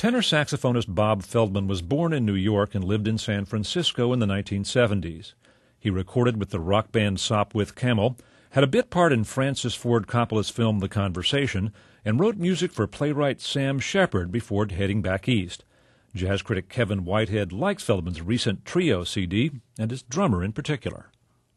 Tenor saxophonist Bob Feldman was born in New York and lived in San Francisco in the 1970s. He recorded with the rock band Sopwith Camel, had a bit part in Francis Ford Coppola's film The Conversation, and wrote music for playwright Sam Shepard before heading back east. Jazz critic Kevin Whitehead likes Feldman's recent Trio CD and his drummer in particular.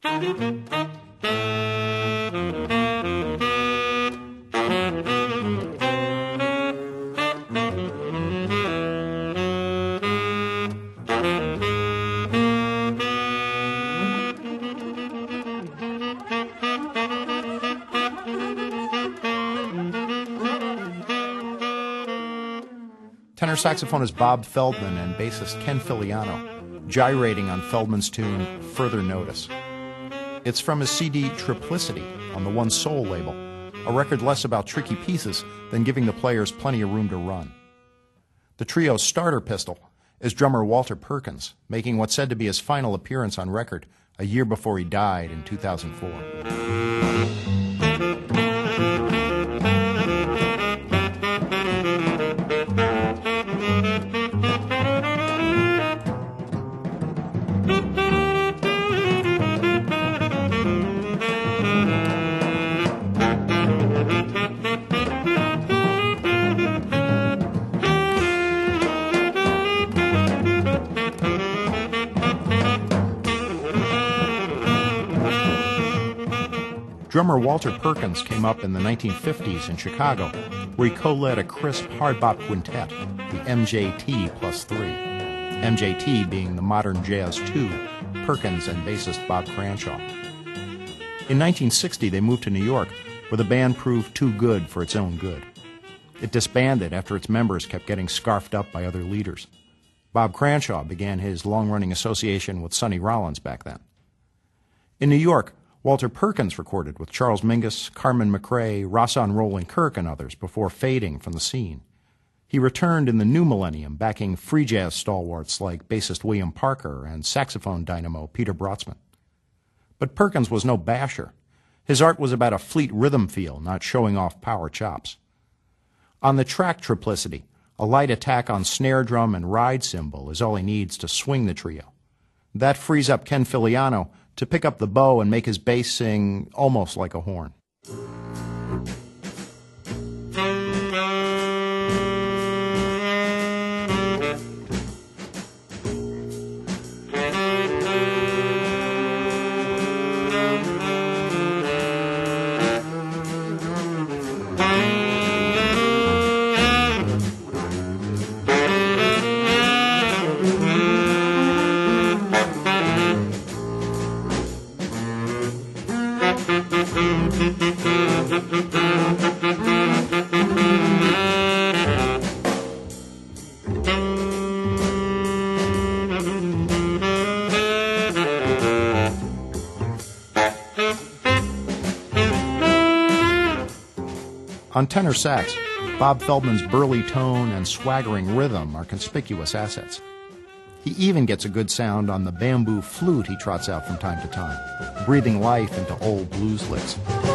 Tenor saxophonist Bob Feldman and bassist Ken Filiano gyrating on Feldman's tune Further Notice. It's from his CD Triplicity on the One Soul label, a record less about tricky pieces than giving the players plenty of room to run. The trio's starter pistol is drummer Walter Perkins, making what's said to be his final appearance on record a year before he died in 2004. Drummer Walter Perkins came up in the 1950s in Chicago, where he co-led a crisp hard bop quintet, the MJT plus 3. MJT being the modern jazz 2, Perkins and bassist Bob Cranshaw. In 1960, they moved to New York, where the band proved too good for its own good. It disbanded after its members kept getting scarfed up by other leaders. Bob Cranshaw began his long-running association with Sonny Rollins back then. In New York, Walter Perkins recorded with Charles Mingus, Carmen McRae, Rahsaan Roland Kirk, and others before fading from the scene. He returned in the new millennium, backing free jazz stalwarts like bassist William Parker and saxophone dynamo Peter Brotzman. But Perkins was no basher. His art was about a fleet rhythm feel, not showing off power chops. On the track Triplicity, a light attack on snare drum and ride cymbal is all he needs to swing the trio. That frees up Ken Filiano to pick up the bow and make his bass sing almost like a horn. On tenor sax, Bob Feldman's burly tone and swaggering rhythm are conspicuous assets. He even gets a good sound on the bamboo flute he trots out from time to time, breathing life into old blues licks.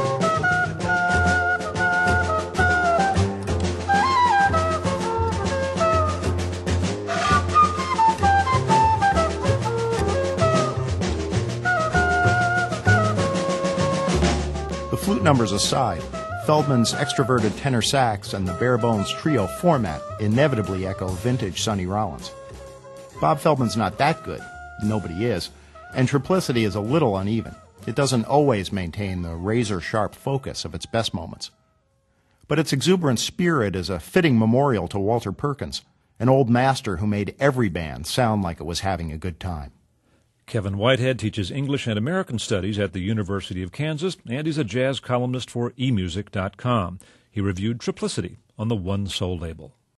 The flute numbers aside, Feldman's extroverted tenor sax and the bare-bones trio format inevitably echo vintage Sonny Rollins. Bob Feldman's not that good, nobody is, and Triplicity is a little uneven. It doesn't always maintain the razor-sharp focus of its best moments. But its exuberant spirit is a fitting memorial to Walter Perkins, an old master who made every band sound like it was having a good time. Kevin Whitehead teaches English and American Studies at the University of Kansas, and he's a jazz columnist for emusic.com. He reviewed Triplicity on the One Soul label.